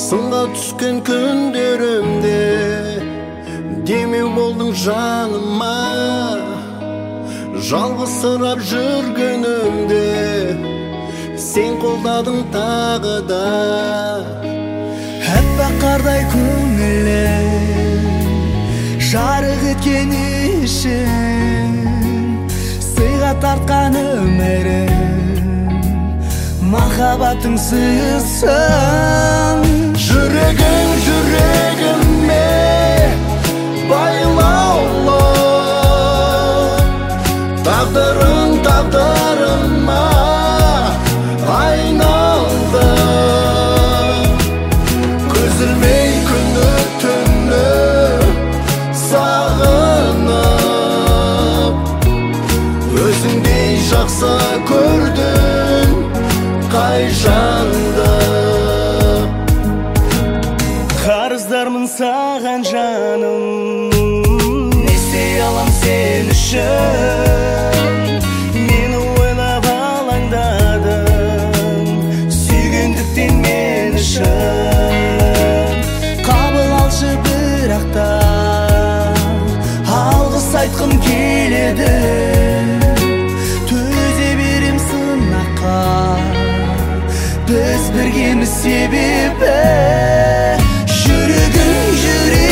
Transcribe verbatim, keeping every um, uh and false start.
Сынға түскен күндерімде демеу болдың жаныма, жалғызсырап жүргенімде сен қолдадың тағы да. Әппақ қардай көңілім жарық еткен ішім, сыйға тартқан өмірім махаббаттың сыйысын. Жүрегің жүрегіме байлаулы, тағдырың тағдырыма айналды. Көзілмей күні түні сағынып, өзіңдей жақсы көрдің қай жанды. Қарыздармын саған жаным, не істей алам сен үшін. Мені ойлап алаңдадым, сүйгендіктен мен үшін. Қабыл алшы бірақ та алғыс айтқым келеді. Төзе берем сынаққа, біз біргеміз себебі. Жүрегім жүрегім